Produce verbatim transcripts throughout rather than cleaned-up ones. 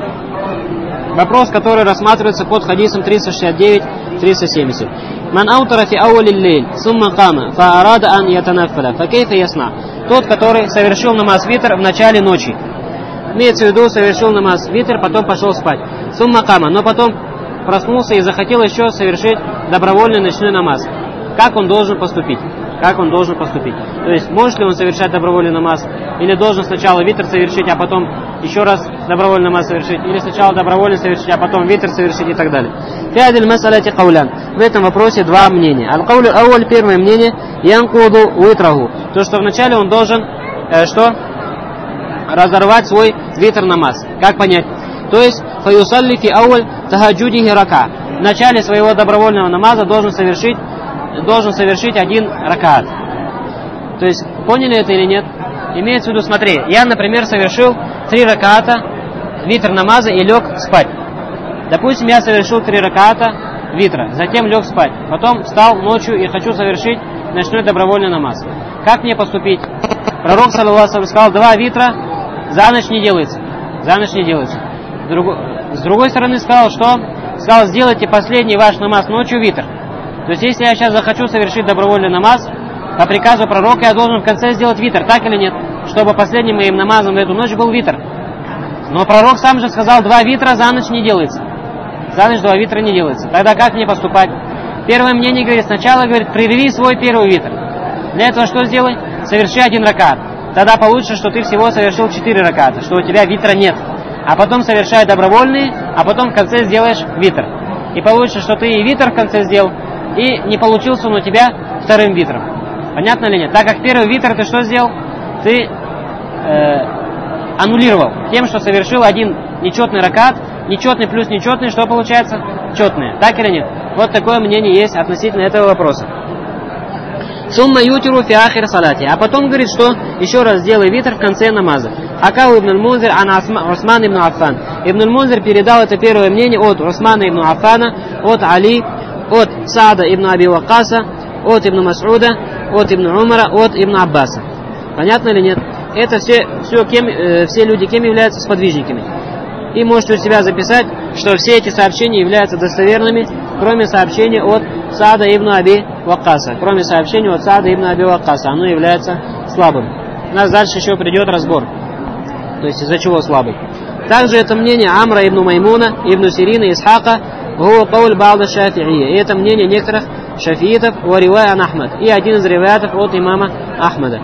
Вопрос, который рассматривается под хадисом триста шестьдесят девять триста семьдесят. Ман аутара фи ауали лейль, сумма кама, фа арада ан ятанаффаля, фа кейфа ясна. Тот, который совершил намаз витр в начале ночи. Имеется в виду, совершил намаз витр, потом пошел спать. Сумма кама, но потом проснулся и захотел еще совершить добровольный ночной намаз. Как он должен поступить? Как он должен поступить? То есть, может ли он совершать добровольный намаз? Или должен сначала витр совершить, а потом еще раз добровольный намаз совершить? Или сначала добровольный совершить, а потом витр совершить и так далее? Фиадиль масаляти каулян. В этом вопросе два мнения. Аль-каулю ауль, первое мнение, янкуду уитраху. То, что вначале он должен, э, что? Разорвать свой витр намаз. Как понять? То есть, фаюсалли фи ауль тахаджудихи рака. В начале своего добровольного намаза должен совершить должен совершить один ракаат. То есть, поняли это или нет? Имеется в виду, смотри, я, например, совершил три ракаата витр намаза и лег спать. Допустим, я совершил три ракаата витра, затем лег спать. Потом встал ночью и хочу совершить ночной добровольный намаз. Как мне поступить? Пророк, саллаллаху алейхи ва саллям, сказал, два витра за ночь не делается. За ночь не делается. С другой стороны сказал, что? Сказал, сделайте последний ваш намаз ночью витр. То есть, если я сейчас захочу совершить добровольный намаз, по приказу пророка я должен в конце сделать витр, так или нет? Чтобы последним моим намазом в эту ночь был витр. Но пророк сам же сказал, два витра за ночь не делается. За ночь два витра не делается. Тогда как мне поступать? Первое мнение говорит, сначала говорит, прерви свой первый витр. Для этого что сделай? Соверши один ракат. Тогда получится, что ты всего совершил четыре раката, что у тебя витра нет. А потом совершай добровольный, а потом в конце сделаешь витр. И получится, что ты и витр в конце сделал, и не получился он у тебя вторым витром. Понятно или нет? Так как первый витр ты что сделал? Ты э, аннулировал тем, что совершил один нечетный ракат. Нечетный плюс нечетный, что получается? Четный. Так или нет? Вот такое мнение есть относительно этого вопроса. Сумма ютиру фи ахир салати. А потом говорит, что еще раз сделай витр в конце намаза. Акау ибн аль-Мунзир ан Усман ибн Аффан. Ибн аль-Мунзир передал это первое мнение от Усмана ибн Аффана, от Али, от Саада ибн Аби Ваккаса, от ибн Мас'уда, от ибн Умара, от ибн Аббаса. Понятно или нет? Это все, все, кем, э, все люди кем являются? Сподвижниками. И можете у себя записать, что все эти сообщения являются достоверными, кроме сообщения от Саада ибн Аби Ваккаса. Кроме сообщения от Саада ибн Аби Ваккаса. Оно является слабым. У нас дальше еще придет разбор. То есть из-за чего слабый. Также это мнение Амра ибн Маймуна, ибн Сирина, Исхака, гуа кауль ба'да шафи'ия. И это мнение некоторых шафиитов, ва ривая ан Ахмад. И один из риваятов от имама Ахмада.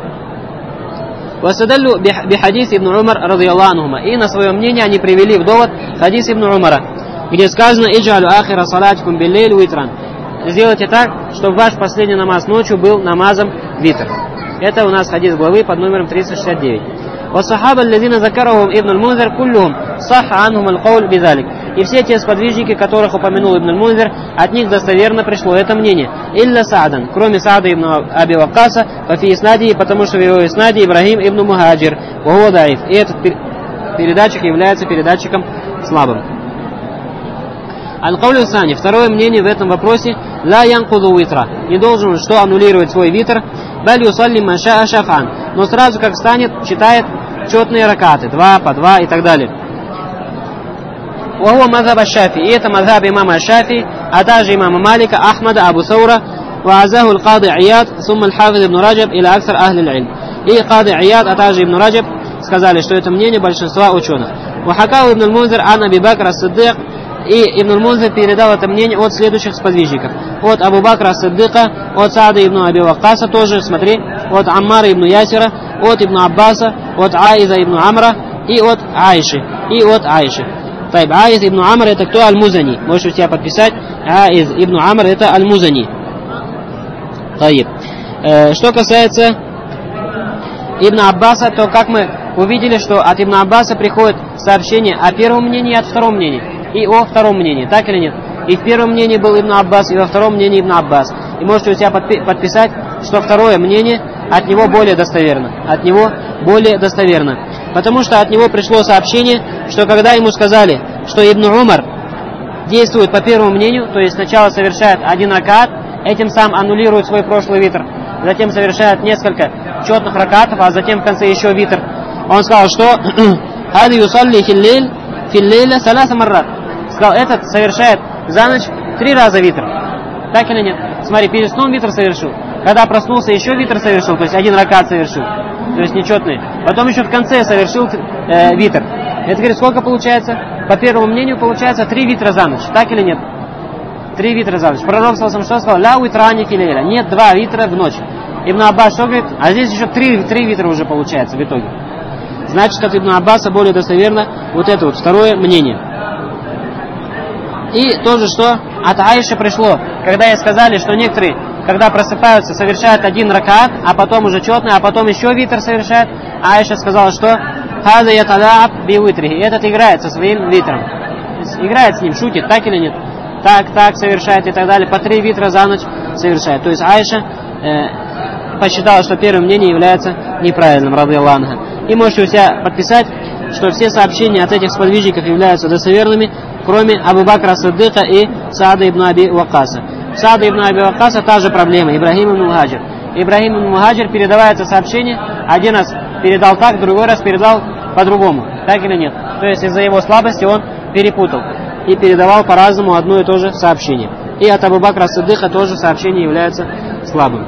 Васадаллю бихадис ибн Умар радийаллаху анхума. И на свое мнение они привели в довод хадис ибн Умара, где сказано: «Иджалю ахира салатикум биллейль витран». Сделайте так, чтобы ваш последний намаз ночью был намазом витр. Это у нас хадис главы под номером триста шестьдесят девять. وَالصَّحَابَ الَّذِينَ ذَكَرَهُمْ ابن المنذر كلهم صح عنهم القول بذلك. И все те сподвижники, которых упомянул Ибн аль-Мунзир, от них достоверно пришло это мнение. «Илля Саадан», кроме Саада ибн Аби Ваккаса, «Фафи иснади», потому что в его иснаде Ибрахим ибн Мухаджир, «Вахуа даиф». И этот передатчик является передатчиком слабым. Аль-Каулю Сани, второе мнение в этом вопросе: «Ла янкуду витра», не должен что аннулировать свой витр, «Баль юсалли ман ша'a шаф'ан», но сразу как встанет, читает четные ракаты, два по два и так далее. «Вахуа мазхаб аш-Шафи», и это мазхаб имама аш-Шафи, а также имама Малика, Ахмада, Абу Саура, «Ваазаху аль-Кади Ияд, сумма аль-Хафиз ибн Раджаб, или аксар ахли аль-Илм». И Кади Ияд, а также ибн Раджаб сказали, что это мнение большинства ученых. «Вахакау ибн аль-Мунзир ан Аби Бакр ас-Сиддик», и Ибн аль-Мунзир передал это мнение от следующих сподвижников: от Абу Бакра ас-Сиддика, от Саада ибн Аби Ваккаса, тоже, смотри, от Аммара ибн Ясира, от Ибн Аббаса, от Аиза ибн Амра и от Айши, и от Айши. Тайб, Аиз ибн Амр это кто? Аль-Музани. Можешь у себя подписать. Аиз ибн Амр это Аль-Музани. Тайб. Э, что касается Ибн Аббаса, то как мы увидели, что от Ибн Аббаса приходит сообщение о первом мнении и от второго мнения. И о втором мнении, так или нет? И в первом мнении был Ибн Аббас, и во втором мнении Ибн Аббас. И можете у себя подпи- подписать, что второе мнение от него более достоверно. От него более достоверно. Потому что от него пришло сообщение, что когда ему сказали, что Ибн Умар действует по первому мнению, то есть сначала совершает один ракат, этим сам аннулирует свой прошлый витр, затем совершает несколько четных ракатов, а затем в конце еще витр. Он сказал, что «Хади юсалли хиллиль филлейля саляса маррат. Сказал, этот совершает за ночь три раза витр. Так или нет? Смотри, перед сном витр совершил. Когда проснулся, еще витр совершил, то есть один ракат совершил. То есть нечетный. Потом еще в конце совершил э, витр. Это говорит, сколько получается? По первому мнению получается три витра за ночь. Так или нет? Три витра за ночь. Пророк что сказал? Ля уитрани филейля. Нет, два витра в ночь. Ибн Аббас что говорит? А здесь еще три, три витра уже получается в итоге. Значит, от Ибн Аббаса более достоверно вот это вот второе мнение. И тоже что? От Аиши пришло. Когда ей сказали, что некоторые, когда просыпаются, совершают один ракат, а потом уже четный, а потом еще витр совершает. Аиша сказала, что «Хаза яталааб би витри». Этот играет со своим витром. Играет с ним, шутит, так или нет? Так, так совершает и так далее. По три витра за ночь совершает. То есть Аиша э, посчитала, что первое мнение является неправильным, радийаллаху анха. И можете у себя подписать, что все сообщения от этих сподвижников являются достоверными, кроме Абу Бакра Сиддыка и Саада ибн Аби Ваккаса. Саада ибн Аби Ваккаса та же проблема, Ибрахим ибн Мухаджир. Ибрахим ибн Мухаджир передавается сообщение, один раз передал так, другой раз передал по-другому. Так или нет? То есть из-за его слабости он перепутал и передавал по-разному одно и то же сообщение. И от Абу Бакра Сиддыка тоже сообщение является слабым.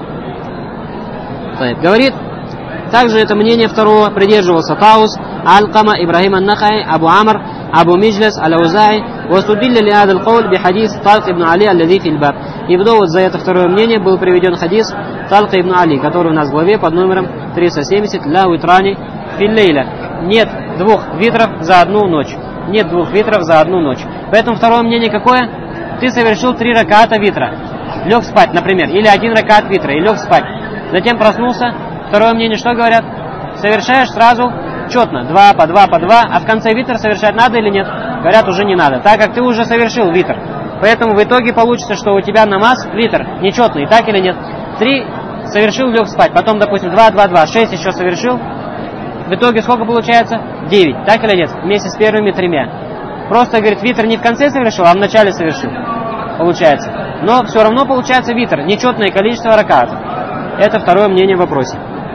Говорит, также это мнение второго придерживался Таус, Алькама, Ибрахим ан-Нахай, Абу Амр, Абу Миджлас, Аляузай, васудилля ли адал кауль би хадис Талк ибн Али, аллади фил баб. И в довод за это второе мнение был приведен хадис Талка ибн Али, который у нас в главе под номером триста семьдесят, ля уитрани филлейля. Нет двух витров за одну ночь. Нет двух витров за одну ночь. Поэтому второе мнение какое? Ты совершил три раката витра. Лег спать, например, или один ракат витра, и лег спать. Затем проснулся. Второе мнение что говорят? Совершаешь сразу четно, два по два по два, а в конце витр совершать надо или нет? Говорят, уже не надо, так как ты уже совершил витр. Поэтому в итоге получится, что у тебя намаз витр нечетный, так или нет? Три совершил, лег спать, потом, допустим, два, два, два, шесть еще совершил. В итоге сколько получается? девять, так или нет? Вместе с первыми тремя. Просто, говорит, витр не в конце совершил, а в начале совершил. Получается. Но все равно получается витр, нечетное количество ракатов. Это второе мнение в вопросе.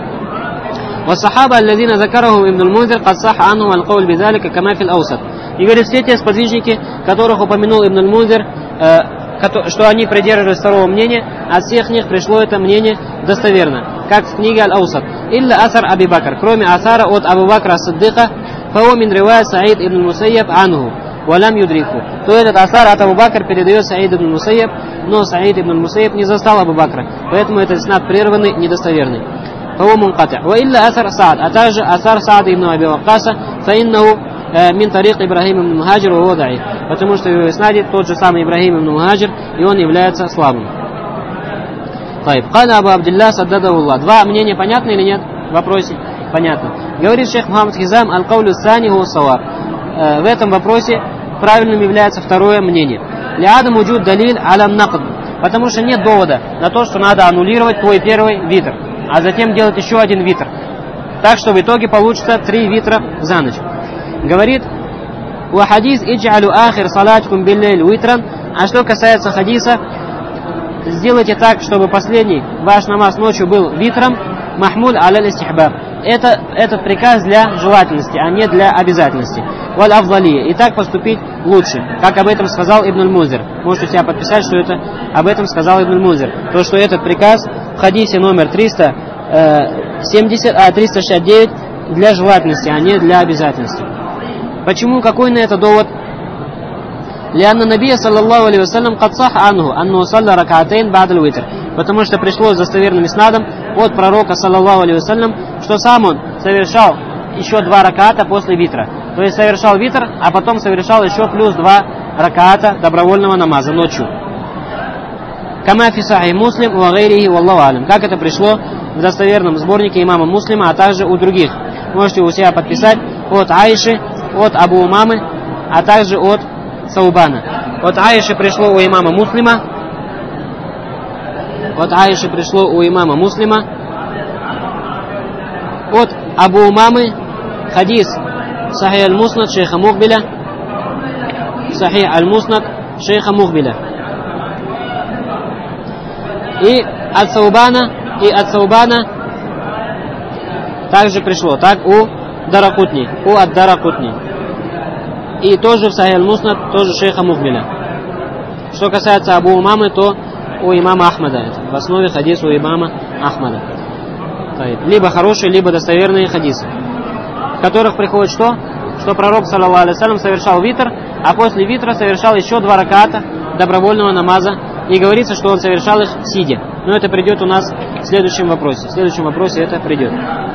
والصحابة الذين ذكرهم ابن المنذر قد صح عنهم القول بذلك كما في الأوسط. И говорит, все те сподвижники, которых упомянул Ибн аль-Мунзир, э, что они придерживались второго мнения, от всех них пришло это мнение достоверно, как в книге Аль-Аусат. Илля асар Аби Бакр, кроме асара от Абу Бакра Сиддыка, фау мин ривая Саид ибн Мусайяб анху, валям юдрику. То этот асар от Абу Бакр передает Саид ибн Мусайяб, но Саид ибн Мусайяб не застал Абу Бакра, поэтому этот снад прерванный, недостоверный. فهو منقطع وإلا أثر سعد أتاج أثر سعد ابن أبي وقاص فإنه من طريق إبراهيم بن مهاجر وهو ضعيف, потому что в иснаде тот же самый Ибрахим ибн Мухаджир, и он является слабым. طيب قال أبو عبد الله سدده الله. Два мнения понятны или нет? В вопросе понятно. Говорит шейх Мухаммад Хизам, аль-каулю ссани хуа саваб. В этом вопросе правильным является второе мнение. Лиадам уджуд далиль алям накд, потому что нет довода на то, что надо аннулировать твой первый витр, а затем делать еще один витр. Так что в итоге получится три витра за ночь. Говорит, «Ва хадис иджалю ахир салаткум биллейль витран». А что касается хадиса, сделайте так, чтобы последний ваш намаз ночью был витром, махмуль аля истихбаб. Это этот приказ для желательности, а не для обязательности. Валь афдалия. И так поступить лучше, как об этом сказал Ибн аль-Мунзир. Можете себя подписать, что это об этом сказал Ибн аль-Мунзир. То, что этот приказ в хадисе номер триста семьдесят, а триста шестьдесят девять для желательности, а не для обязательности. Почему? Какой на это довод? Лианна Набия саллаллаху алейхи вассалям кад сах анху анну салла ракатейн ба'даль витр. Потому что пришло с достоверным иснадом от пророка саллаллаху алейхи вассалям, что сам он совершал еще два раката после витра. То есть совершал витр, а потом совершал еще плюс два раката добровольного намаза ночью. Кама фи сахих Муслим ва гайрихи валлаху алям. Как это пришло в достоверном сборнике имама Муслима, а также у других. Можете у себя подписать от Аиши, от Абу Умамы, а также от Саубана. От Аиши пришло у имама Муслима. От Аиши пришло у имама Муслима. От Абу Умамы хадис Сахих аль-Муснад шейха Мухбиля. Сахих аль-Муснад шейха Мухбиля. И от Саубана, и от Саубана также пришло. Так у Даракутни, у ад-Даракутни. и тоже в Сахих аль-Муснад, тоже шейха Мухбиля. Что касается Абу Умамы, то у имама Ахмада. Это в основе хадис у имама Ахмада. Либо хорошие, либо достоверные хадисы, в которых приходит что? Что пророк, саллаллаху алейхи ва саллям, совершал витр, а после витра совершал еще два раката добровольного намаза, и говорится, что он совершал их сидя. Но это придет у нас в следующем вопросе. В следующем вопросе это придет.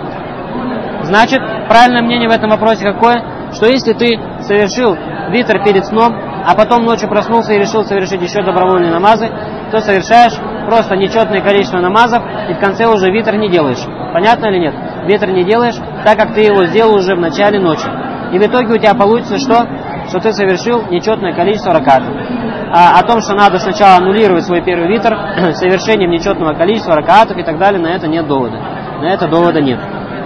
Значит, правильное мнение в этом вопросе какое? Что если ты совершил витр перед сном, а потом ночью проснулся и решил совершить еще добровольные намазы, то совершаешь просто нечетное количество намазов, и в конце уже витр не делаешь. Понятно или нет? Витр не делаешь, так как ты его сделал уже в начале ночи. И в итоге у тебя получится что? Что ты совершил нечетное количество ракатов. А о том, что надо сначала аннулировать свой первый витр совершением нечетного количества ракатов и так далее, на это нет довода. На это довода нет.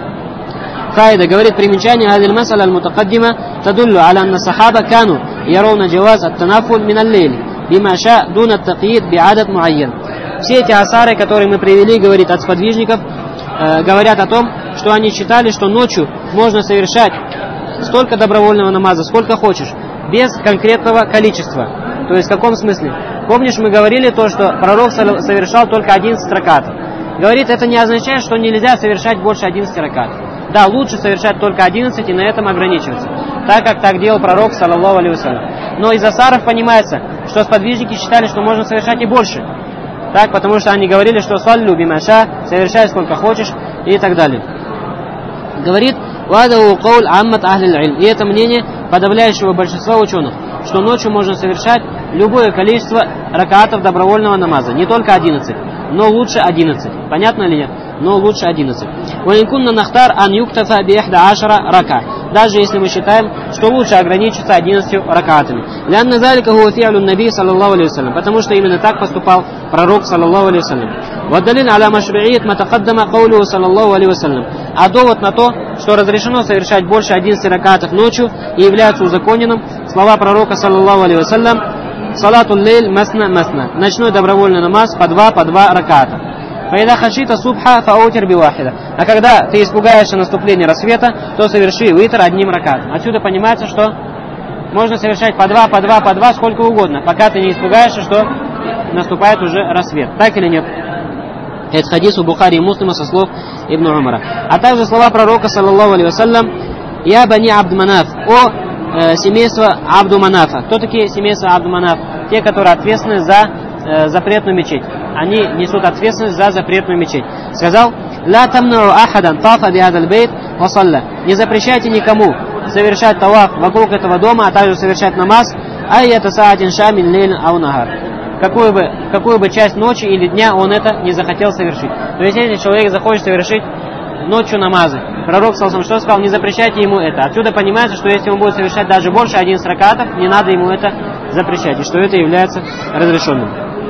Каида говорит, примечание «Хадиль масаля аль-мутакаддима тадуллю аля анна сахаба кану яровна джаваз ат-танафуль мин аль-лейли бима ша дуна ат-такиид би'адад муайян». Все эти асары, которые мы привели, говорит, от сподвижников, э, говорят о том, что они считали, что ночью можно совершать столько добровольного намаза, сколько хочешь, без конкретного количества. То есть в каком смысле? Помнишь, мы говорили то, что пророк совершал только одиннадцать ракатов. Говорит, это не означает, что нельзя совершать больше одиннадцати ракатов. Да, лучше совершать только одиннадцать и на этом ограничиваться, так как так делал пророк, саллаллаху алейхи ва саллям. Но из асаров понимается, что сподвижники считали, что можно совершать и больше. Так, потому что они говорили, что саллю бимаша, совершай сколько хочешь и так далее. Говорит, вадау qaul аммат ахлил илм. И это мнение подавляющего большинства ученых, что ночью можно совершать любое количество ракатов добровольного намаза, не только одиннадцать, но лучше одиннадцать. Понятно ли нет? Но лучше одиннадцать. وَإِنْ нахтар ан юктафа би ихда ашара рака. Даже если мы считаем, что лучше ограничиться одиннадцатью ракатами. لأن ذلك هو فعل النبي صلى الله عليه وسلم. Потому что именно так поступал пророк, саллаллаху алейхи ва саллям. وَالدَّلِيلُ عَلَى مَشْرُعِيَّةِ مَا تَقَدَّمَ قَوْلُهُ صلى الله عليه وسلم. А довод на то, что разрешено совершать больше одиннадцати ракатов ночью и является узаконенным, слова пророка, саллаллаху алейхи ва саллям, салатул лейль масна масна. Ночной добровольный намаз по два, по два раката. Фаида хашита субха фаутир бивахида. А когда ты испугаешься наступления рассвета, то соверши витр одним ракатом. Отсюда понимается, что можно совершать по два, по два, по два, сколько угодно, пока ты не испугаешься, что наступает уже рассвет. Так или нет? Это хадис у Бухари и Муслима со слов Ибн Умара. А также слова пророка, саллаллаху алейхи ва саллям, «Я бани Абд Манаф», о э, семейство Абду Манафа. Кто такие семейства Абду Манаф? Те, которые ответственны за э, запретную мечеть. Они несут ответственность за запретную мечеть. Сказал, «Ла тамнау ахадан тафа бихадаль бейт ва салля». Не запрещайте никому совершать таваф вокруг этого дома, а также совершать намаз, айята саатин шамин лейлин ау нагар. Какую бы, какую бы часть ночи или дня он это не захотел совершить. То есть, если человек захочет совершить ночью намазы, пророк саллаллаху что сказал, не запрещайте ему это. Отсюда понимается, что если он будет совершать даже больше одиннадцати ракатов, не надо ему это запрещать, и что это является разрешенным.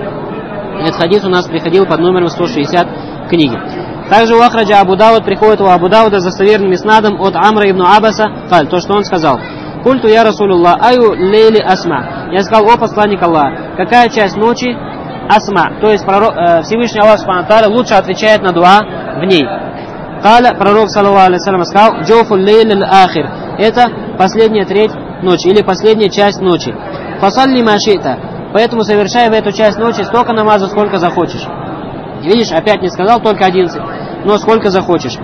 Этот хадис у нас приходил под номером сто шестьдесят книги. Также у Ахраджа Абу Дауд приходит у Абу Дауда за достоверным иснадом от Амра ибн Аббаса, то, что он сказал. Культу я Расулуллах, аю лейли асма. Я сказал, о посланник Аллаха, какая часть ночи асма, то есть пророк, э, Всевышний Аллах Субхану ва Тааля лучше отвечает на дуа в ней. Каля, пророк, саллаллаху алейхи ва саллям, сказал, джофу лейлил ахир. Это последняя треть ночи или последняя часть ночи. Фасалли машита. Поэтому совершай в эту часть ночи столько намаза, сколько захочешь. Видишь, опять не сказал только одиннадцать, но сколько захочешь.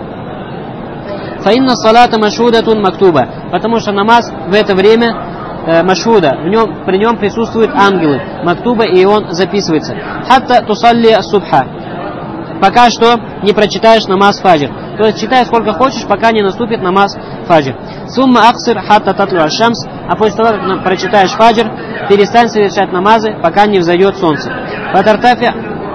Фаинна салата машудатун мактуба. Потому что намаз в это время э, машуда, в нем, при нем присутствуют ангелы. Мактуба, и он записывается. Хатта тусалли субха. Пока что не прочитаешь намаз фаджр. То есть читай сколько хочешь, пока не наступит намаз фаджр. Сумма аксир хатта татлу аш-шамс. А после того, как прочитаешь фаджр, перестань совершать намазы, пока не взойдет солнце. Фатартафи.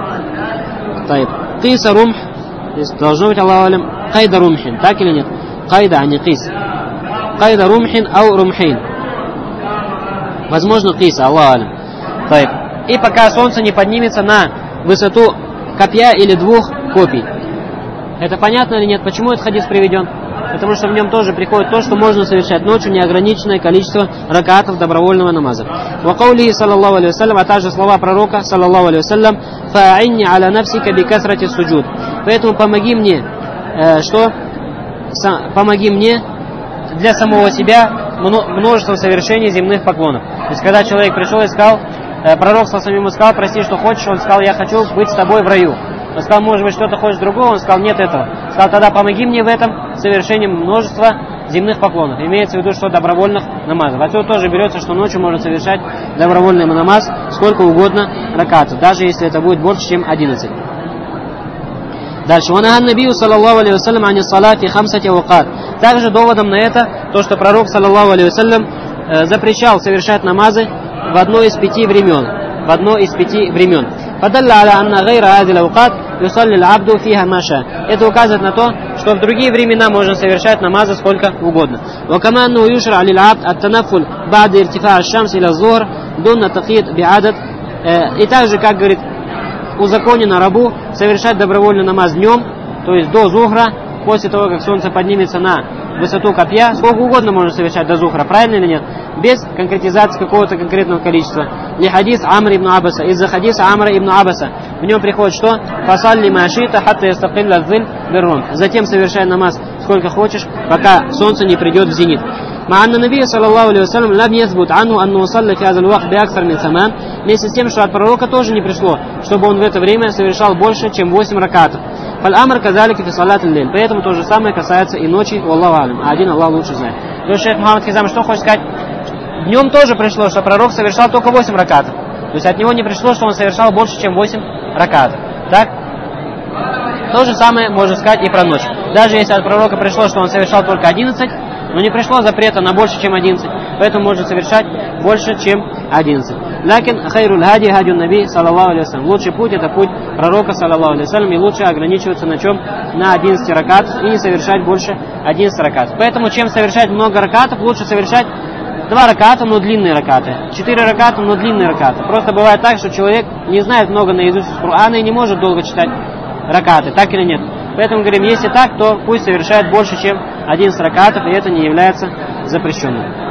Киса румх. Здесь должно быть, Аллаху алям, кайда румхин. Так или нет? Кайда, а не кис. Кайда румхин ау румхин. Возможно, киса, Аллаху алям. И пока солнце не поднимется на высоту копья или двух копий. Это понятно или нет? Почему этот хадис приведен? Потому что в нем тоже приходит то, что можно совершать ночью неограниченное количество ракатов добровольного намаза. Ва каули саллаллаху алейхи ва саллям, а также слова пророка саллаллаху алейхи ва саллям, фа'инни аля нафсика би касрати суджуд. Поэтому помоги мне, э, что? Сам, помоги мне для самого себя множеством совершений земных поклонов. То есть, когда человек пришел и сказал, э, пророк со ему сказал, прости, что хочешь, он сказал, я хочу быть с тобой в раю. Он сказал, может быть, что-то хочешь другого, он сказал, нет этого. Сказал, тогда помоги мне в этом совершением множества земных поклонов. Имеется в виду, что добровольных намазов. Отсюда тоже берется, что ночью можно совершать добровольный намаз сколько угодно ракатов, даже если это будет больше, чем одиннадцать. Дальше. «Ванаган набию, саллаллаху алейхи вассалям, ани салати хамсати авкат». Также доводом на это, то, что пророк, саллаллаху алейхи вассалям, запрещал совершать намазы в одно из пяти времен. В одно из пяти времен. «Фадалла аля анна гайра адил авкат, юсалли абду фиха маша». Это указывает на то, что в другие времена можно совершать намазы сколько угодно. «Вакама анну юшра алил абд ат-танаффуль ба'да иртифа аш-шамс иля зухр дунна тaqид би'адад». И также, как говорит, узаконено рабу совершать добровольный намаз днем, то есть до зухра, после того, как солнце поднимется на высоту копья, сколько угодно можно совершать до зухра, правильно или нет? Без конкретизации какого-то конкретного количества. Ли хадис Амр ибн Аббаса, из-за хадиса Амра ибн Аббаса. В нем приходит что? Фасалли машита хатта ястакилля дзиль биррун. Затем совершай намаз сколько хочешь, пока солнце не придет в зенит. مع أن النبي صلى الله عليه وسلم لم يثبت عنه أنه صلى في هذا الوقت بأكثر من ثمان. Вместе с тем, что от пророка тоже не пришло, чтобы он в это время совершал больше, чем восемь ракатов. فالأمر كذلك في صلاة الليل. Поэтому то же самое касается и ночи. Wallahu алим. А один Аллах лучше знает. То есть шейх Мухаммад Хизам что хочет сказать? Днем тоже пришло, что пророк совершал только восемь ракатов. То есть от него не пришло, что он совершал больше, чем восемь ракатов. Так? То же самое можно сказать и про ночь. Даже если от пророка пришло, что он совершал только одиннадцать, но не пришло запрета на больше, чем одиннадцать, поэтому можно совершать больше, чем одиннадцать. Лакин хайруль хади хадюн наби саллаллаху алейхи вассалям. Лучший путь это путь пророка саллаллаху алейхи вассалям, и лучше ограничиваться на чем? На одиннадцати ракатах и не совершать больше одиннадцати ракатов. Поэтому чем совершать много ракатов, лучше совершать два раката, но длинные ракаты. Четыре раката, но длинные ракаты. Просто бывает так, что человек не знает много наизусть из Корана и не может долго читать ракаты, так или нет. Поэтому говорим, если так, то пусть совершает больше, чем одиннадцать ракатов, и это не является запрещенным.